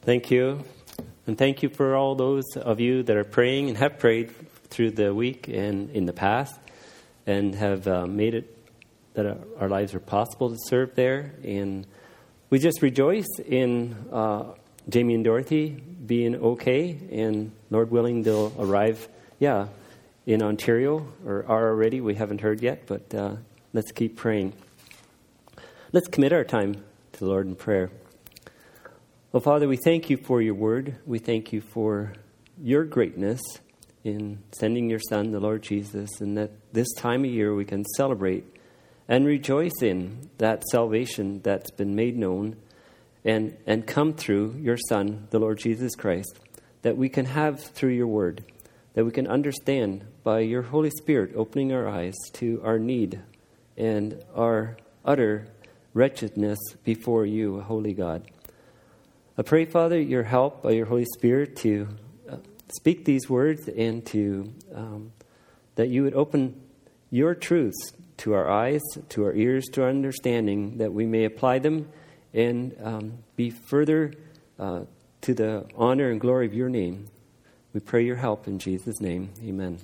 Thank you. And thank you for all those of you that are praying and have prayed through the week and in the past and have made it that our lives are possible to serve there. And we just rejoice in Jamie and Dorothy being okay, and Lord willing, they'll arrive, in Ontario, or are already. We haven't heard yet, but let's keep praying. Let's commit our time to the Lord in prayer. Well, Father, we thank you for your word. We thank you for your greatness in sending your Son, the Lord Jesus, and that this time of year we can celebrate and rejoice in that salvation that's been made known and come through your Son, the Lord Jesus Christ, that we can have through your word, that we can understand by your Holy Spirit opening our eyes to our need and our utter wretchedness before you, holy God. I pray, Father, your help by your Holy Spirit to speak these words and to that you would open your truths to our eyes, to our ears, to our understanding, that we may apply them and be further to the honor and glory of your name. We pray your help in Jesus' name. Amen.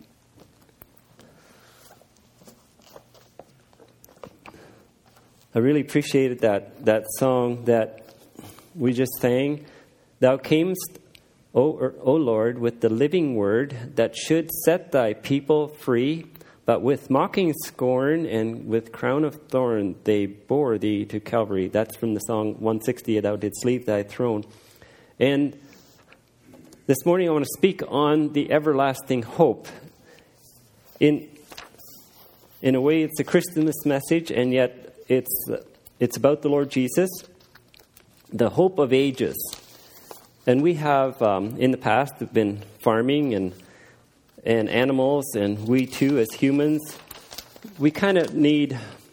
I really appreciated that song that we just sang. Thou camest, O Lord, with the living word that should set thy people free, but with mocking scorn and with crown of thorn they bore thee to Calvary. That's from the song 160, Thou didst leave thy throne. And this morning I want to speak on the everlasting hope. In a way, it's a Christmas message, and yet it's about the Lord Jesus, the hope of ages. And we have, in the past, been farming and animals, and we too, as humans, we kind of need,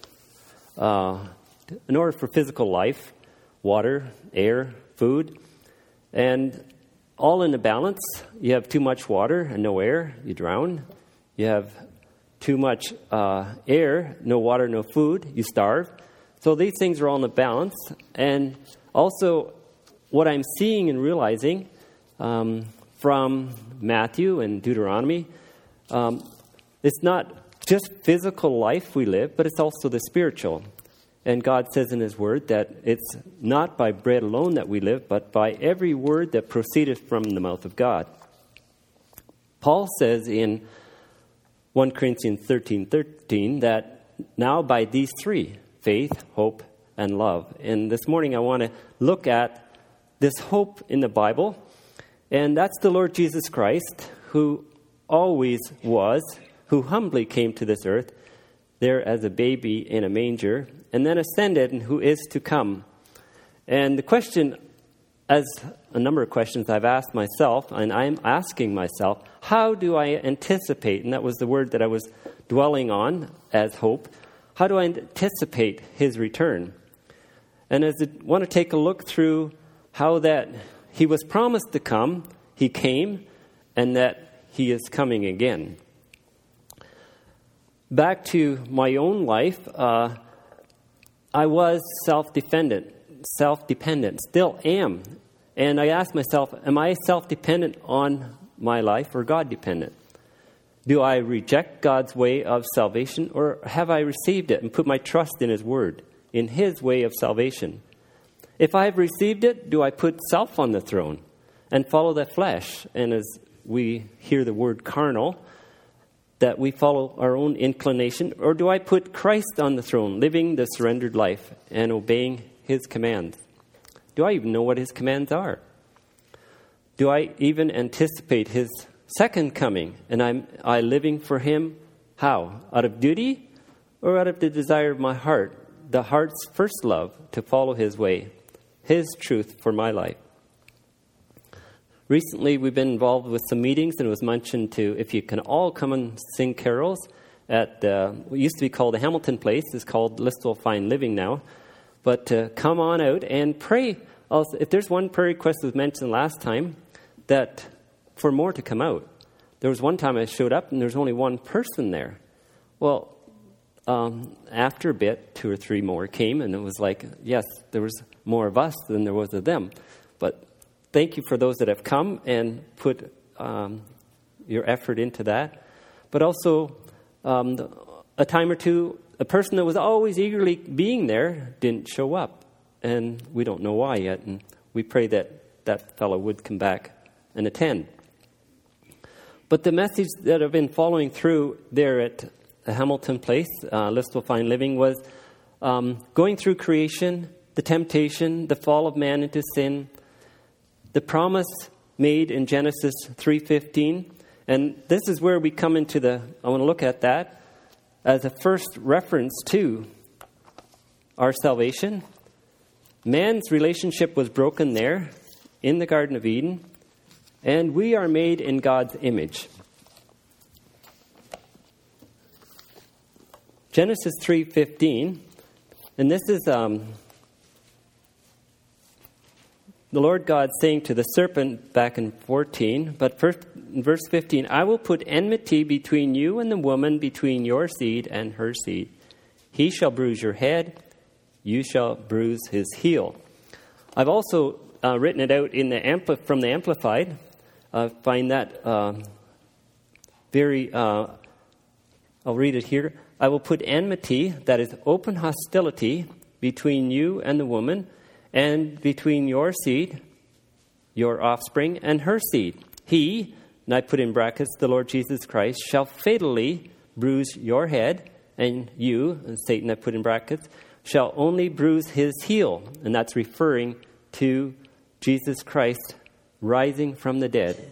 in order for physical life, water, air, food, and all in a balance. You have too much water and no air, you drown. You have too much air, no water, no food, you starve. So these things are all in a balance. And also, what I'm seeing and realizing from Matthew and Deuteronomy, it's not just physical life we live, but it's also the spiritual. And God says in his word that it's not by bread alone that we live, but by every word that proceedeth from the mouth of God. Paul says in 1 Corinthians 13:13 that now by these three, faith, hope, and love. And this morning I want to look at this hope in the Bible. And that's the Lord Jesus Christ, who always was, who humbly came to this earth, there as a baby in a manger, and then ascended, and who is to come. And the question, as a number of questions I've asked myself, and I'm asking myself, how do I anticipate, and that was the word that I was dwelling on as hope, how do I anticipate his return? And as I want to take a look through how that he was promised to come, he came, and that he is coming again. Back to my own life, I was self-dependent, still am. And I asked myself, am I self-dependent on my life or God-dependent? Do I reject God's way of salvation, or have I received it and put my trust in his word, in his way of salvation? If I have received it, do I put self on the throne and follow the flesh? And as we hear the word carnal, that we follow our own inclination, or do I put Christ on the throne, living the surrendered life and obeying his commands? Do I even know what his commands are? Do I even anticipate his second coming? And am I living for him? How? Out of duty or out of the desire of my heart, the heart's first love to follow his way, his truth for my life? Recently, we've been involved with some meetings, and it was mentioned if you can all come and sing carols at what used to be called the Hamilton Place. It's called Listowel Fine Living now. But come on out and pray. Also, if there's one prayer request that was mentioned last time, that for more to come out. There was one time I showed up, and there was only one person there. Well, after a bit, 2 or 3 more came, and it was like, yes, there was more of us than there was of them. But thank you for those that have come and put your effort into that. But also, a time or two, a person that was always eagerly being there didn't show up. And we don't know why yet. And we pray that that fellow would come back and attend. But the message that I've been following through there at Hamilton Place, Listowel Fine Living, was going through creation, the temptation, the fall of man into sin, the promise made in Genesis 3:15. And this is where we come into I want to look at that as a first reference to our salvation. Man's relationship was broken there in the Garden of Eden, and we are made in God's image. Genesis 3:15, and this is the Lord God saying to the serpent back in 14, but first in verse 15, I will put enmity between you and the woman, between your seed and her seed. He shall bruise your head, you shall bruise his heel. I've also written it out in from the Amplified. I find that I'll read it here. I will put enmity, that is open hostility, between you and the woman, and between your seed, your offspring, and her seed. He, and I put in brackets, the Lord Jesus Christ, shall fatally bruise your head, and you, and Satan, I put in brackets, shall only bruise his heel. And that's referring to Jesus Christ rising from the dead.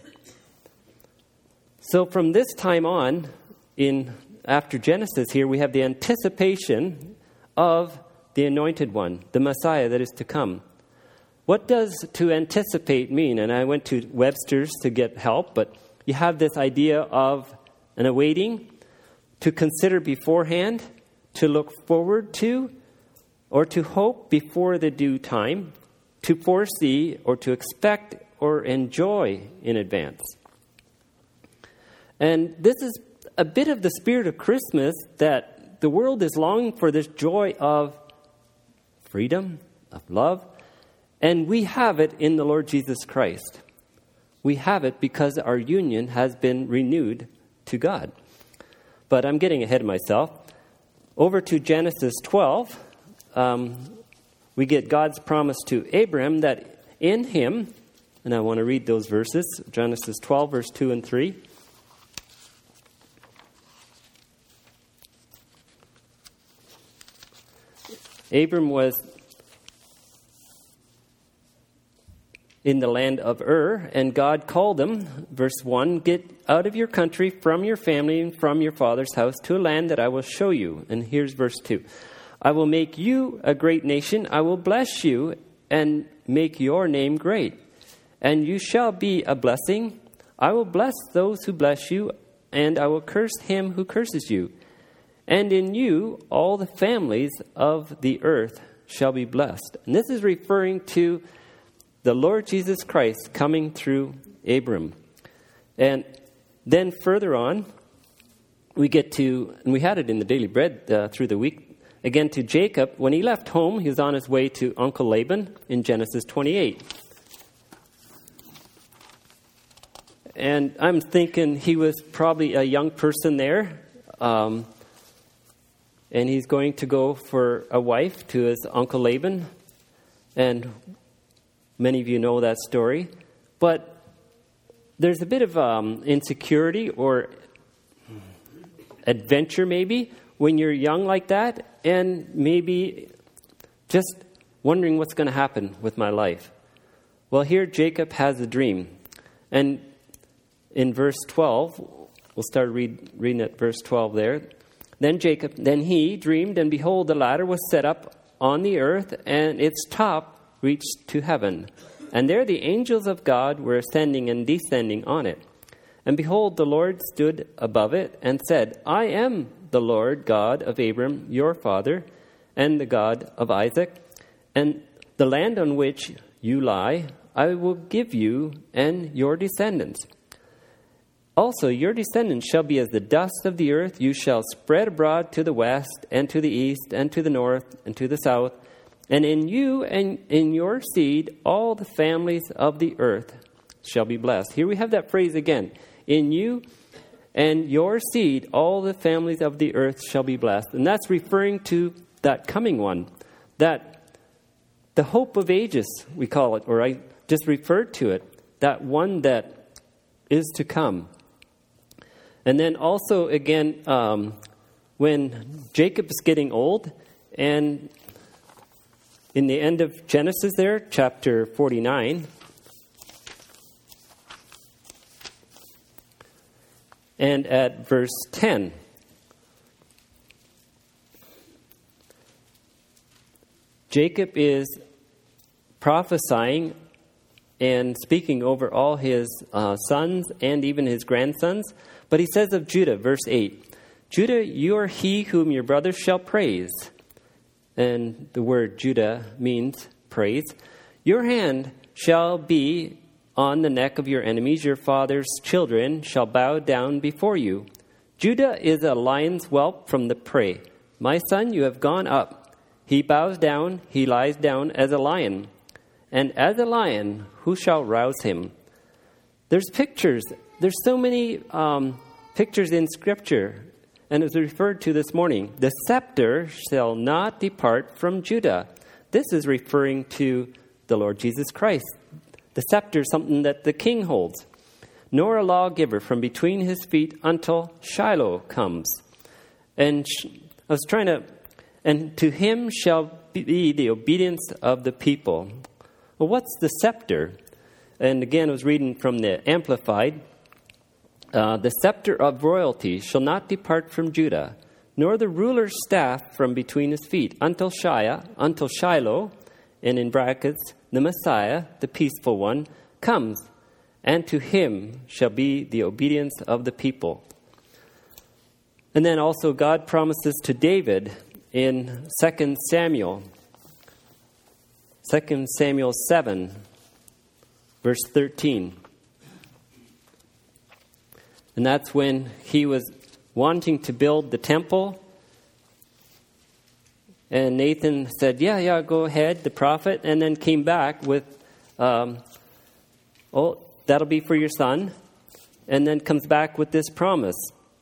So from this time on, after Genesis here, we have the anticipation of the Anointed One, the Messiah that is to come. What does to anticipate mean? And I went to Webster's to get help, but you have this idea of an awaiting, to consider beforehand, to look forward to, or to hope before the due time, to foresee, or to expect or enjoy in advance. And this is a bit of the spirit of Christmas, that the world is longing for this joy of freedom, of love, and we have it in the Lord Jesus Christ. We have it because our union has been renewed to God. But I'm getting ahead of myself. Over to Genesis 12, we get God's promise to Abraham that in him, and I want to read those verses, Genesis 12, verse 2 and 3. Abram was in the land of Ur, and God called him, verse 1, get out of your country, from your family, and from your father's house, to a land that I will show you. And here's verse 2. I will make you a great nation. I will bless you and make your name great. And you shall be a blessing. I will bless those who bless you, and I will curse him who curses you. And in you all the families of the earth shall be blessed. And this is referring to the Lord Jesus Christ coming through Abram. And then further on, we get to, and we had it in the Daily Bread through the week, again to Jacob. When he left home, he was on his way to Uncle Laban in Genesis 28. And I'm thinking he was probably a young person there. And he's going to go for a wife to his Uncle Laban. And many of you know that story. But there's a bit of insecurity or adventure maybe when you're young like that. And maybe just wondering what's going to happen with my life. Well, here Jacob has a dream. And in verse 12, we'll start reading at verse 12 there. Then he dreamed, and behold, the ladder was set up on the earth, and its top reached to heaven. And there the angels of God were ascending and descending on it. And behold, the Lord stood above it and said, I am the Lord God of Abram, your father, and the God of Isaac. And the land on which you lie, I will give you and your descendants. Also, your descendants shall be as the dust of the earth. You shall spread abroad to the west and to the east and to the north and to the south. And in you and in your seed, all the families of the earth shall be blessed. Here we have that phrase again. In you and your seed, all the families of the earth shall be blessed. And that's referring to that coming one. That the hope of ages, we call it, or I just referred to it. That one that is to come. And then also, again, when Jacob is getting old, and in the end of Genesis there, chapter 49, and at verse 10, Jacob is prophesying and speaking over all his sons and even his grandsons. But he says of Judah, verse 8, Judah, you are he whom your brothers shall praise. And the word Judah means praise. Your hand shall be on the neck of your enemies. Your father's children shall bow down before you. Judah is a lion's whelp from the prey. My son, you have gone up. He bows down, he lies down as a lion. And as a lion, who shall rouse him? There's pictures. There's so many pictures in Scripture. And it was referred to this morning. The scepter shall not depart from Judah. This is referring to the Lord Jesus Christ. The scepter is something that the king holds. Nor a lawgiver from between his feet until Shiloh comes. And and to him shall be the obedience of the people. Well, what's the scepter? And again, I was reading from the Amplified. The scepter of royalty shall not depart from Judah, nor the ruler's staff from between his feet, until Shiloh, and in brackets, the Messiah, the peaceful one, comes, and to him shall be the obedience of the people. And then also God promises to David in 2 Samuel 7, verse 13. And that's when he was wanting to build the temple. And Nathan said, yeah, go ahead, the prophet. And then came back with, that'll be for your son. And then comes back with this promise.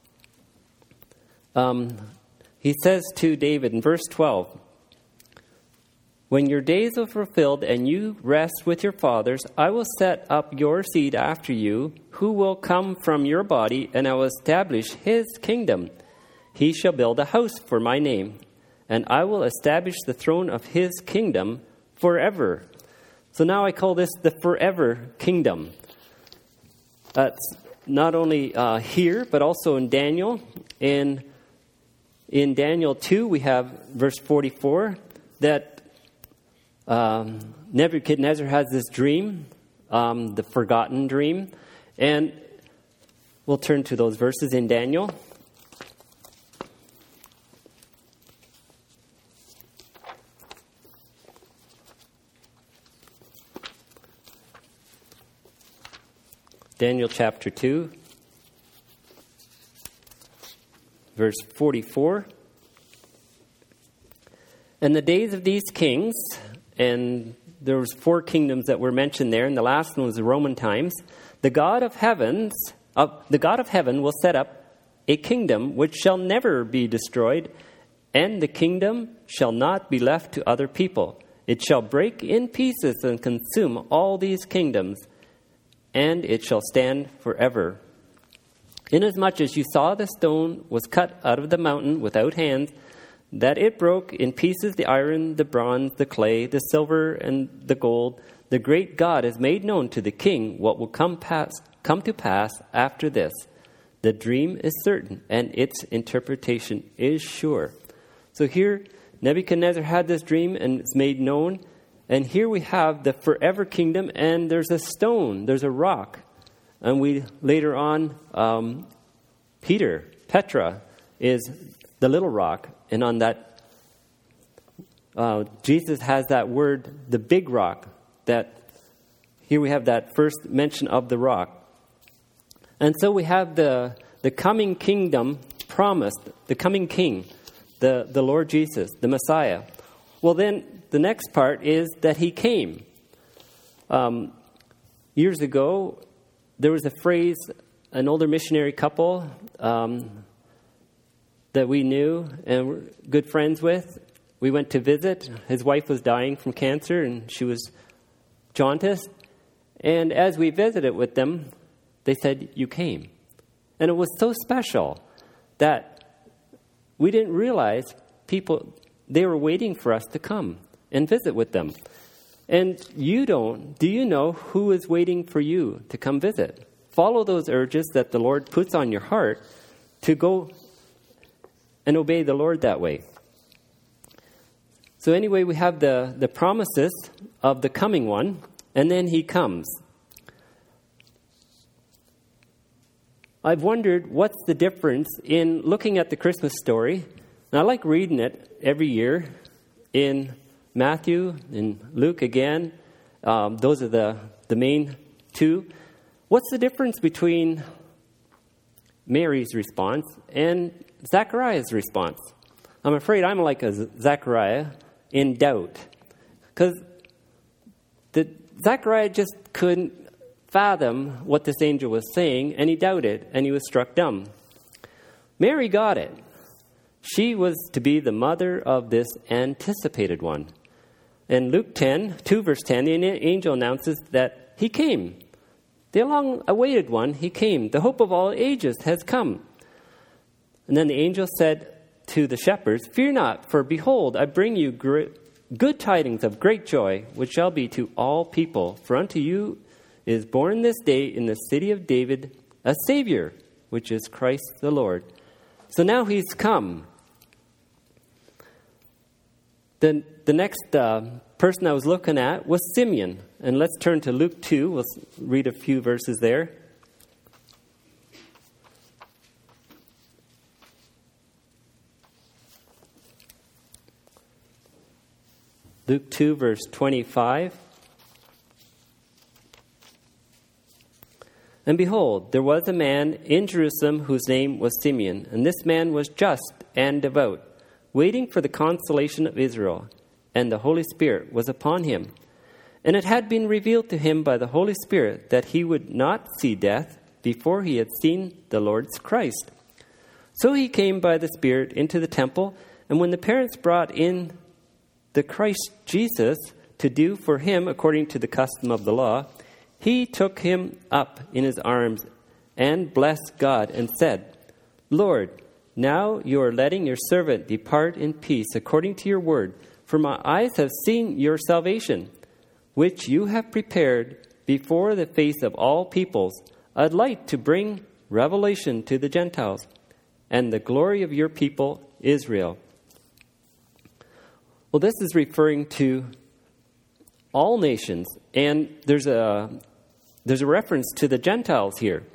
He says to David in verse 12, when your days are fulfilled and you rest with your fathers, I will set up your seed after you, who will come from your body, and I will establish his kingdom. He shall build a house for my name, and I will establish the throne of his kingdom forever. So now I call this the forever kingdom. That's not only here, but also in Daniel. In Daniel 2, we have verse 44, that Nebuchadnezzar has this dream, the forgotten dream. And we'll turn to those verses in Daniel. Daniel chapter 2, verse 44. In the days of these kings, and there was 4 kingdoms that were mentioned there, and the last one was the Roman times. The God of heaven will set up a kingdom which shall never be destroyed, and the kingdom shall not be left to other people. It shall break in pieces and consume all these kingdoms, and it shall stand forever. Inasmuch as you saw the stone was cut out of the mountain without hands, that it broke in pieces the iron, the bronze, the clay, the silver, and the gold, the great God has made known to the king what will come to pass after this. The dream is certain, and its interpretation is sure. So here, Nebuchadnezzar had this dream, and it's made known. And here we have the forever kingdom, and there's a stone, there's a rock. And we later on, Petra is the little rock. And on that, Jesus has that word, the big rock, that here we have that first mention of the rock. And so we have the coming kingdom promised, the coming king, the Lord Jesus, the Messiah. Well then, the next part is that he came. Years ago, there was a phrase, an older missionary couple that we knew and were good friends with. We went to visit. His wife was dying from cancer, and she was jaundiced. And as we visited with them, they said, "You came." And it was so special that we didn't realize they were waiting for us to come and visit with them. And do you know who is waiting for you to come visit? Follow those urges that the Lord puts on your heart to go and obey the Lord that way. So anyway, we have the promises of the coming one, and then he comes. I've wondered what's the difference in looking at the Christmas story. And I like reading it every year in Matthew, in Luke again. Those are the main two. What's the difference between Mary's response and Zechariah's response? I'm afraid I'm like a Zechariah in doubt. Because Zechariah just couldn't fathom what this angel was saying, and he doubted, and he was struck dumb. Mary got it. She was to be the mother of this anticipated one. In Luke 2 verse 10, the angel announces that he came. The long-awaited one, he came. The hope of all ages has come. And then the angel said to the shepherds, "Fear not, for behold, I bring you good tidings of great joy, which shall be to all people. For unto you is born this day in the city of David a Savior, which is Christ the Lord." So now he's come. The next person I was looking at was Simeon. And let's turn to Luke 2. We'll read a few verses there. Luke 2, verse 25. "And behold, there was a man in Jerusalem whose name was Simeon, and this man was just and devout, waiting for the consolation of Israel, and the Holy Spirit was upon him. And it had been revealed to him by the Holy Spirit that he would not see death before he had seen the Lord's Christ. So he came by the Spirit into the temple, and when the parents brought in the Christ Jesus to do for him according to the custom of the law, he took him up in his arms and blessed God and said, 'Lord, now you are letting your servant depart in peace according to your word, for my eyes have seen your salvation, which you have prepared before the face of all peoples, a light to bring revelation to the Gentiles, and the glory of your people Israel.'" Well, this is referring to all nations, and there's a reference to the Gentiles here.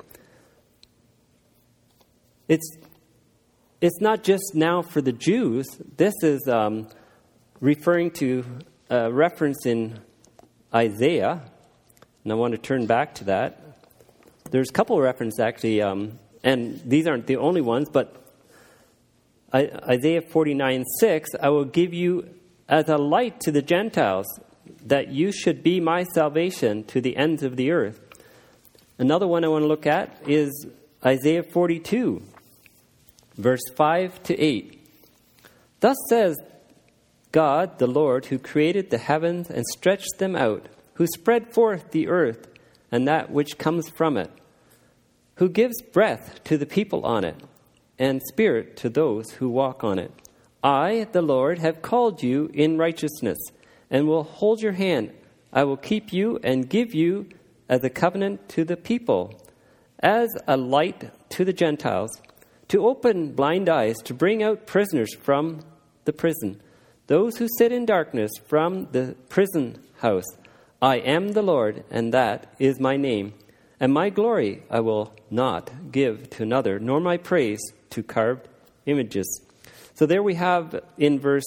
It's not just now for the Jews. This is referring to a reference in Isaiah, and I want to turn back to that. There's a couple of references actually, and these aren't the only ones, but Isaiah 49:6, "I will give you as a light to the Gentiles, that you should be my salvation to the ends of the earth." Another one I want to look at is Isaiah 42, verse 5 to 8. "Thus says God, the Lord, who created the heavens and stretched them out, who spread forth the earth and that which comes from it, who gives breath to the people on it, and spirit to those who walk on it. I, the Lord, have called you in righteousness, and will hold your hand. I will keep you and give you as a covenant to the people, as a light to the Gentiles, to open blind eyes, to bring out prisoners from the prison, those who sit in darkness from the prison house. I am the Lord, and that is my name. And my glory I will not give to another, nor my praise to carved images." So there we have in verse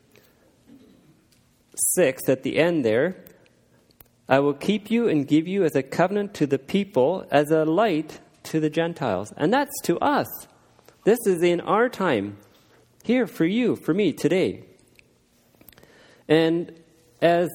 6 at the end there, "I will keep you and give you as a covenant to the people, as a light to the Gentiles." And that's to us. This is in our time, here for you, for me today. And as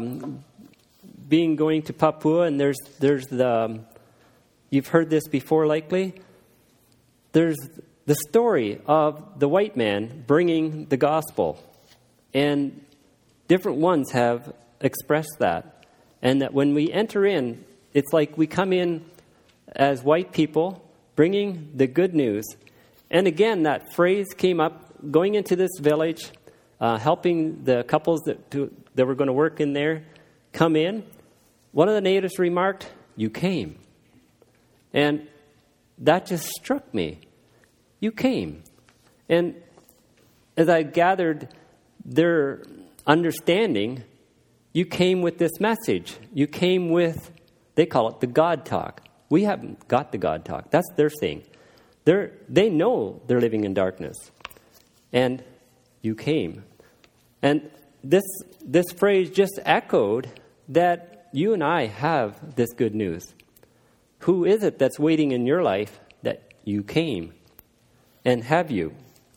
going to Papua, and there's the, you've heard this before likely, there's the story of the white man bringing the gospel. And different ones have expressed that. And that when we enter in, it's like we come in as white people bringing the good news. And again, that phrase came up, going into this village, helping the couples that were going to work in there come in. One of the natives remarked, "You came." And that just struck me. You came. And as I gathered their understanding, you came with this message. You came with, they call it the God talk. We haven't got the God talk. That's their thing. They know they're living in darkness. And you came. And this phrase just echoed that you and I have this good news. Who is it that's waiting in your life that you came? And have you?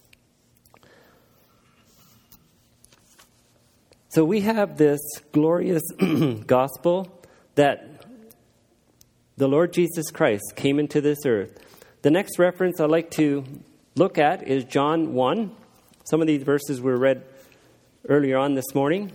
So we have this glorious gospel that the Lord Jesus Christ came into this earth. The next reference I'd like to look at is John 1. Some of these verses were read earlier on this morning.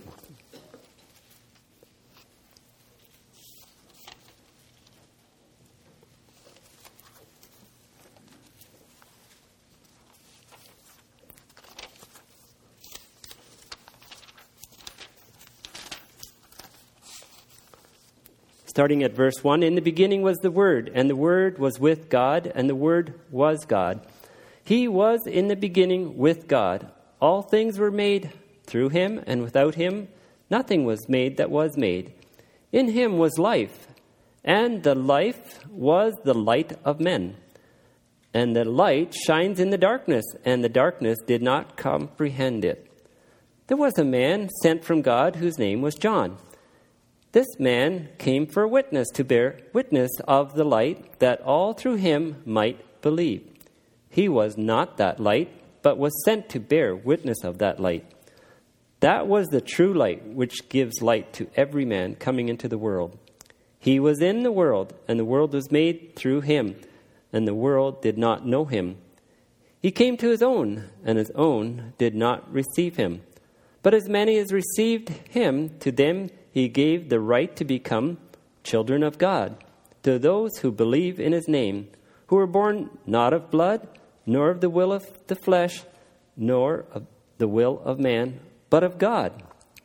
Starting at verse 1, "In the beginning was the Word, and the Word was with God, and the Word was God. He was in the beginning with God. All things were made through him, and without him nothing was made that was made. In him was life, and the life was the light of men. And the light shines in the darkness, and the darkness did not comprehend it. There was a man sent from God whose name was John. This man came for a witness, to bear witness of the light, that all through him might believe. He was not that light, but was sent to bear witness of that light. That was the true light, which gives light to every man coming into the world. He was in the world, and the world was made through him, and the world did not know him. He came to his own, and his own did not receive him. But as many as received him, to them he gave the right to become children of God, to those who believe in his name, who were born not of blood, nor of the will of the flesh, nor of the will of man, but of God.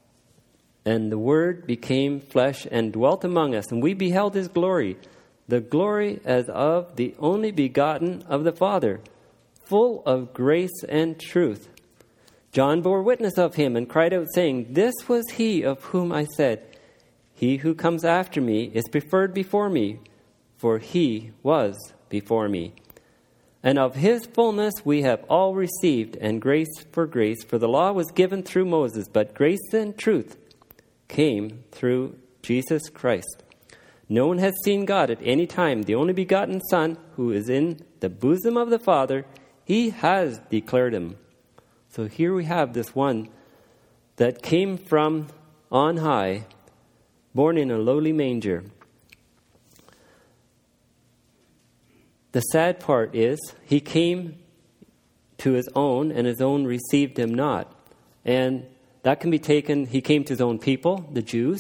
And the Word became flesh and dwelt among us, and we beheld his glory, the glory as of the only begotten of the Father, full of grace and truth. John bore witness of him and cried out, saying, This was he of whom I said, He who comes after me is preferred before me, for he was before me. And of his fullness we have all received, and grace, for the law was given through Moses, but grace and truth came through Jesus Christ. No one has seen God at any time. The only begotten Son, who is in the bosom of the Father, he has declared him. So here we have this one that came from on high, born in a lowly manger. The sad part is he came to his own, and his own received him not. And that can be taken, he came to his own people, the Jews,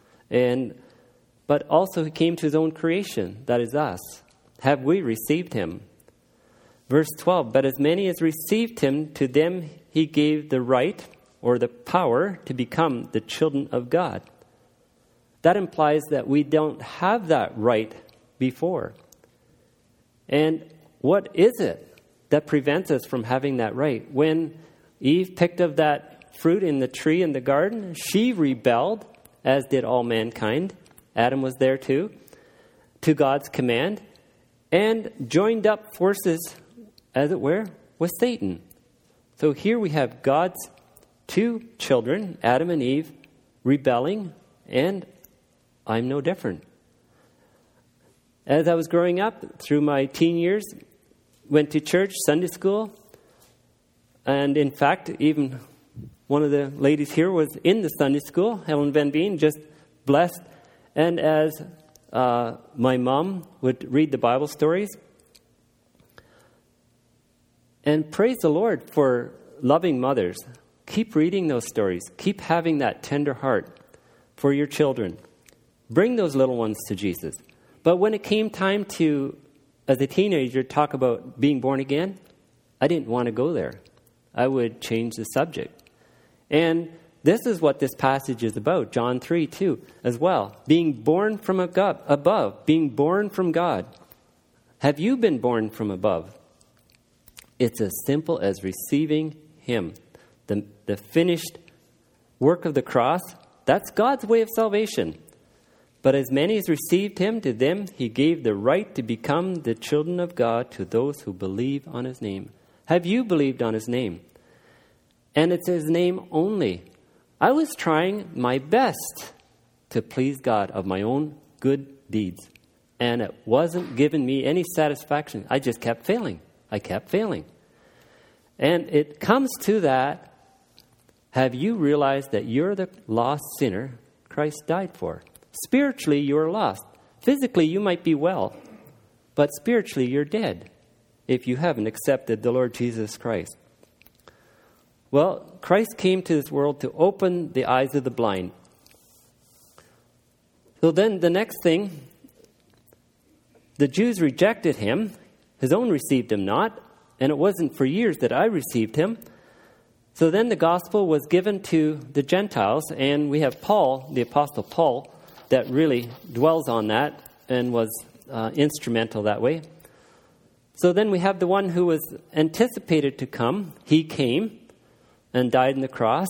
but also he came to his own creation, that is us. Have we received him? Verse 12, But as many as received him, to them he gave the right or the power to become the children of God. That implies that we don't have that right before. And what is it that prevents us from having that right? When Eve picked of that fruit in the tree in the garden, she rebelled, as did all mankind. Adam was there too, to God's command, and joined up forces, as it were, with Satan. So here we have God's two children, Adam and Eve, rebelling, and I'm no different. As I was growing up, through my teen years, went to church, Sunday school, and in fact, even one of the ladies here was in the Sunday school, Helen Van Veen, just blessed. And as my mom would read the Bible stories, and praise the Lord for loving mothers. Keep reading those stories. Keep having that tender heart for your children. Bring those little ones to Jesus. But when it came time to, as a teenager, talk about being born again, I didn't want to go there. I would change the subject. And this is what this passage is about, John 3:2 as well. Being born from above, being born from God. Have you been born from above? It's as simple as receiving Him. The finished work of the cross, that's God's way of salvation. But as many as received Him, to them He gave the right to become the children of God, to those who believe on His name. Have you believed on His name? And it's His name only. I was trying my best to please God of my own good deeds. And it wasn't giving me any satisfaction. I just kept failing. I kept failing. And it comes to that. Have you realized that you're the lost sinner Christ died for? Spiritually, you're lost. Physically, you might be well. But spiritually, you're dead if you haven't accepted the Lord Jesus Christ. Well, Christ came to this world to open the eyes of the blind. So then the next thing, the Jews rejected Him. His own received Him not. And it wasn't for years that I received Him. So then the gospel was given to the Gentiles. And we have Paul, the Apostle Paul, that really dwells on that and was instrumental that way. So then we have the one who was anticipated to come. He came and died on the cross.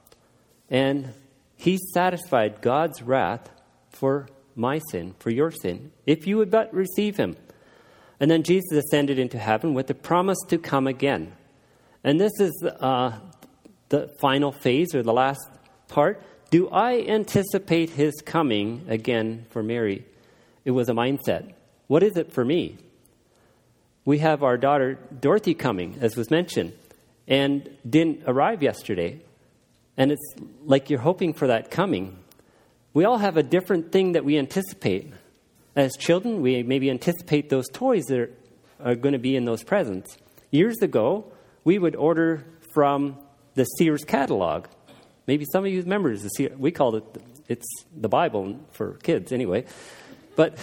And He satisfied God's wrath for my sin, for your sin, if you would but receive Him. And then Jesus ascended into heaven with the promise to come again. And this is the final phase, or the last part. Do I anticipate His coming again for Mary? It was a mindset. What is it for me? We have our daughter Dorothy coming, as was mentioned, and didn't arrive yesterday. And it's like you're hoping for that coming. We all have a different thing that we anticipate. As children, we maybe anticipate those toys that are going to be in those presents. Years ago, we would order from the Sears catalog. Maybe some of you remember the Sears. We called it's the Bible for kids anyway. But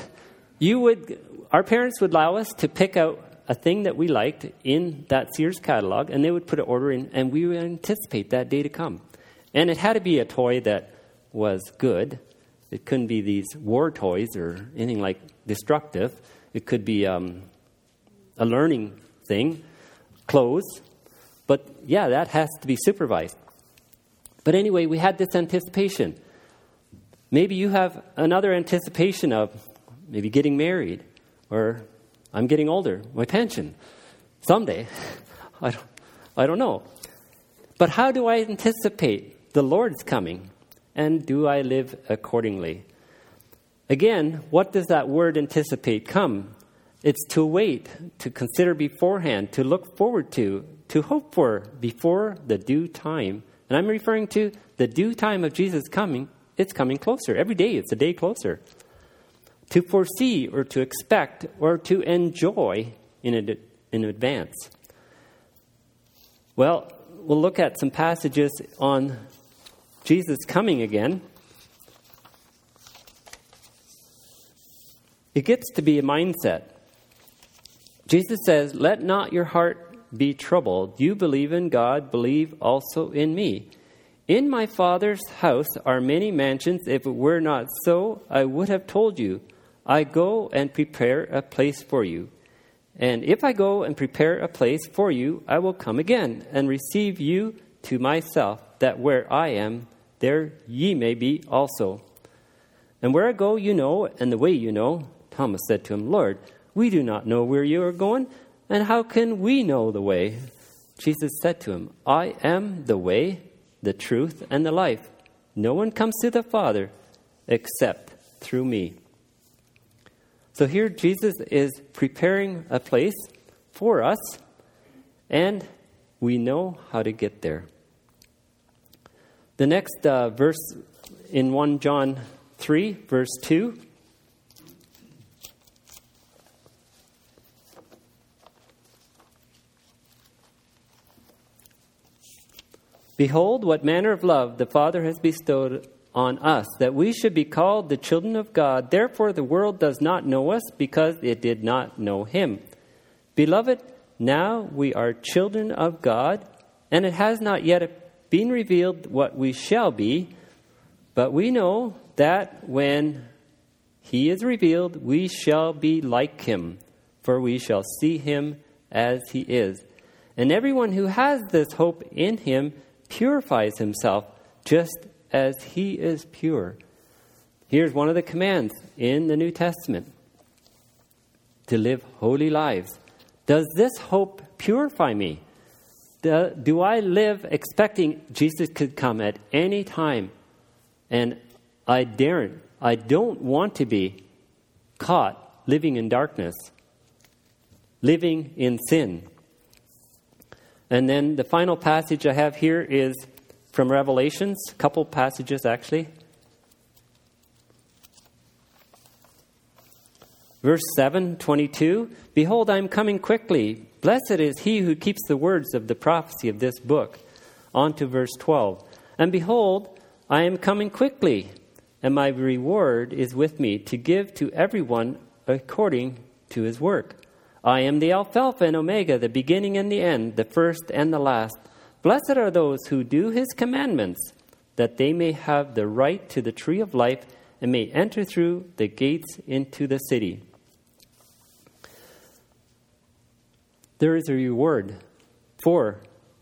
our parents would allow us to pick out a thing that we liked in that Sears catalog, and they would put an order in, and we would anticipate that day to come. And it had to be a toy that was good. It couldn't be these war toys or anything like destructive. It could be a learning thing, clothes. But yeah, that has to be supervised. But anyway, we had this anticipation. Maybe you have another anticipation of maybe getting married, or I'm getting older, my pension, someday. I don't know. But how do I anticipate the Lord's coming? And do I live accordingly? Again, what does that word anticipate come? It's to wait, to consider beforehand, to look forward to hope for before the due time. And I'm referring to the due time of Jesus coming. It's coming closer. Every day it's a day closer. To foresee or to expect or to enjoy in advance. Well, we'll look at some passages on Jesus coming again. It gets to be a mindset. Jesus says, "Let not your heart be troubled. You believe in God, believe also in me. In my Father's house are many mansions. If it were not so, I would have told you. I go and prepare a place for you. And if I go and prepare a place for you, I will come again and receive you to myself, that where I am, there ye may be also. And where I go you know, and the way you know." Thomas said to him, "Lord, we do not know where you are going, and how can we know the way?" Jesus said to him, "I am the way, the truth, and the life. No one comes to the Father except through me." So here Jesus is preparing a place for us, and we know how to get there. The next verse in 1 John 3, verse 2. Behold, what manner of love the Father has bestowed on us, that we should be called the children of God. Therefore the world does not know us, because it did not know him. Beloved, now we are children of God, and it has not yet been revealed what we shall be, but we know that when he is revealed, we shall be like him, for we shall see him as he is. And everyone who has this hope in him purifies himself just as he is pure. Here's one of the commands in the New Testament: to live holy lives. Does this hope purify me? Do I live expecting Jesus could come at any time? And I don't want to be caught living in darkness, living in sin. And then the final passage I have here is from Revelations, a couple passages actually. Verse 7:22, Behold, I am coming quickly. Blessed is he who keeps the words of the prophecy of this book. On to verse 12. And behold, I am coming quickly, and my reward is with me to give to everyone according to his work. I am the Alpha and Omega, the beginning and the end, the first and the last. Blessed are those who do his commandments, that they may have the right to the tree of life and may enter through the gates into the city. There is a reward for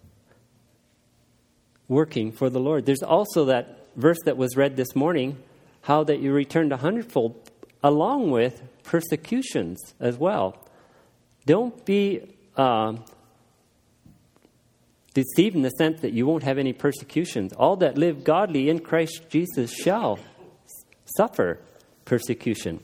working for the Lord. There's also that verse that was read this morning, how that you returned 100-fold, along with persecutions as well. Don't be deceived in the sense that you won't have any persecutions. All that live godly in Christ Jesus shall suffer persecution.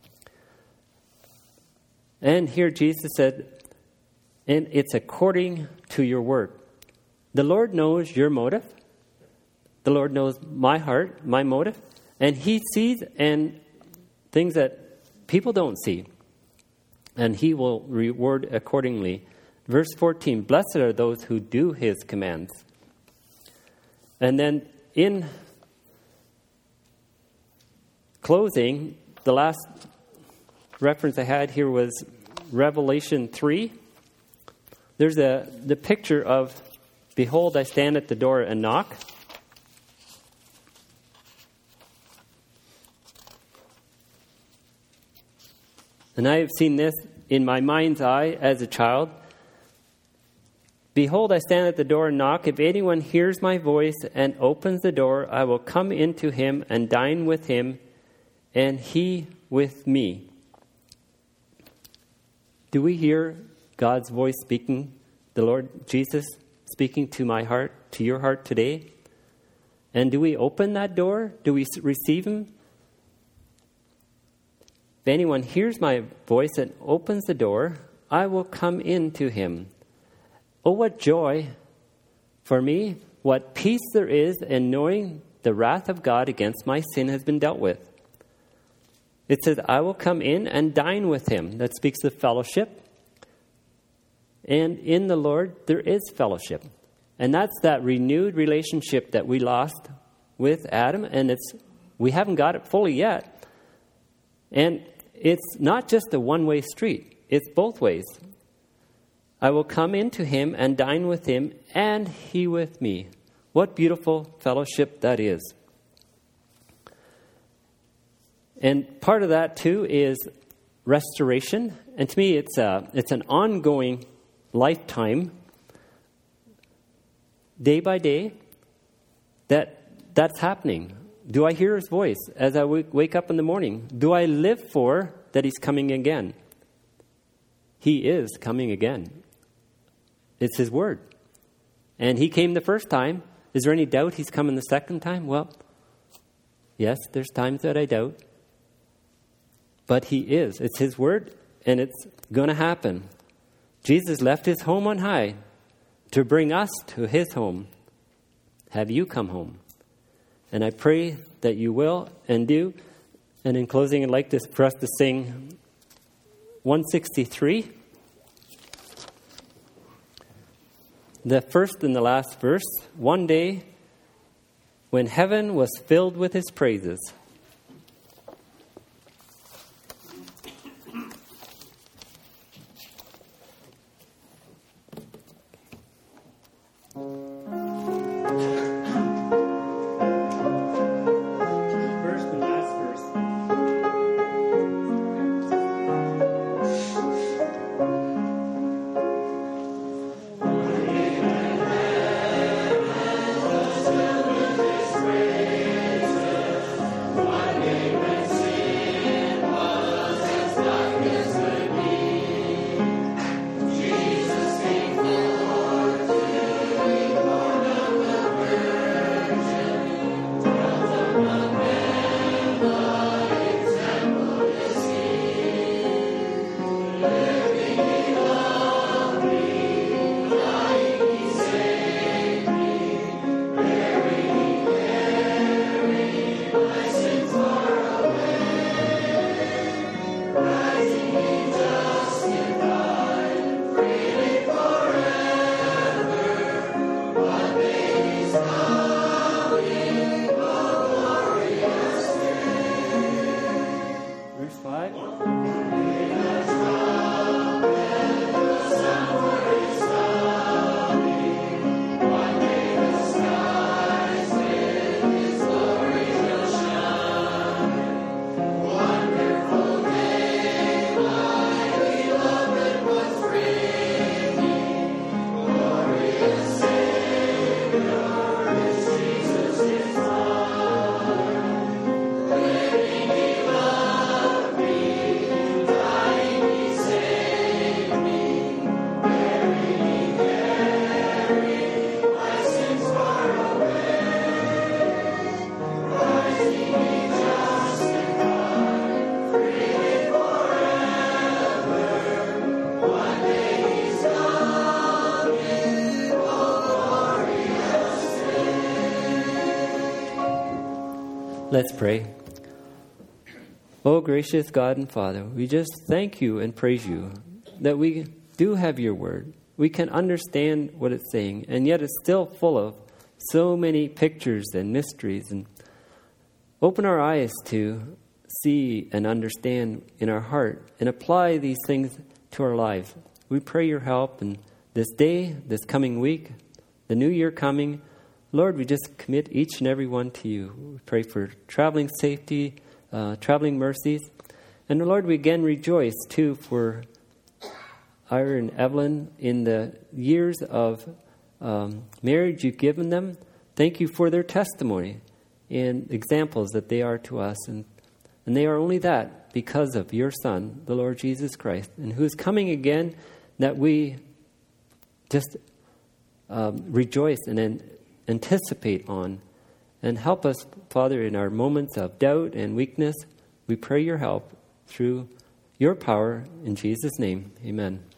And here Jesus said, and it's according to your work. The Lord knows your motive. The Lord knows my heart, my motive. And he sees and things that people don't see. And he will reward accordingly. Verse 14, Blessed are those who do his commands. And then in closing, the last reference I had here was Revelation 3. There's the picture of, Behold, I stand at the door and knock. And I have seen this in my mind's eye as a child. Behold, I stand at the door and knock. If anyone hears my voice and opens the door, I will come into him and dine with him, and he with me. Do we hear God's voice speaking, the Lord Jesus speaking to my heart, to your heart today? And do we open that door? Do we receive him? If anyone hears my voice and opens the door, I will come into him. Oh, what joy for me, what peace there is in knowing the wrath of God against my sin has been dealt with. It says, I will come in and dine with him. That speaks of fellowship. And in the Lord, there is fellowship. And that's that renewed relationship that we lost with Adam. And we haven't got it fully yet. And it's not just a one-way street. It's both ways. I will come into him and dine with him, and he with me. What beautiful fellowship that is. And part of that, too, is restoration. And to me, it's an ongoing lifetime, day by day, that's happening. Do I hear his voice as I wake up in the morning? Do I live for that he's coming again? He is coming again. It's his word. And he came the first time. Is there any doubt he's coming the second time? Well, yes, there's times that I doubt. But he is. It's his word, and it's going to happen. Jesus left his home on high to bring us to his home. Have you come home? And I pray that you will and do. And in closing, I'd like for us to sing 163. The first and the last verse. One day, when heaven was filled with his praises. Let's pray. Oh, gracious God and Father, we just thank you and praise you that we do have your word. We can understand what it's saying, and yet it's still full of so many pictures and mysteries. And open our eyes to see and understand in our heart and apply these things to our lives. We pray your help in this day, this coming week, the new year coming. Lord, we just commit each and every one to you. We pray for traveling safety, traveling mercies. And Lord, we again rejoice too for Ira and Evelyn in the years of marriage you've given them. Thank you for their testimony and examples that they are to us. And they are only that because of your Son, the Lord Jesus Christ, and who is coming again, that we just rejoice and anticipate on. And help us, Father, in our moments of doubt and weakness. We pray your help through your power. In Jesus' name, amen.